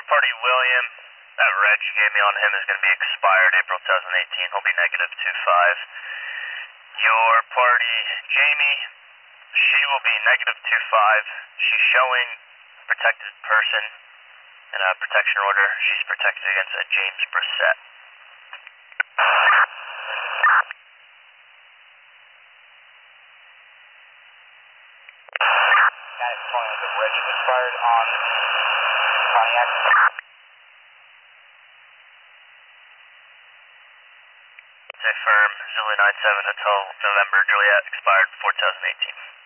party William, that reg you gave me on him is going to be expired April 2018. He'll be negative 25. Your party Jamie, she will be negative 25. She's showing protected person in a protection order. She's protected against a James Brissett. Guys, calling the reg is expired on Pontiac. Stay firm, Zulu 97 until November, Juliet, expired 4 2018.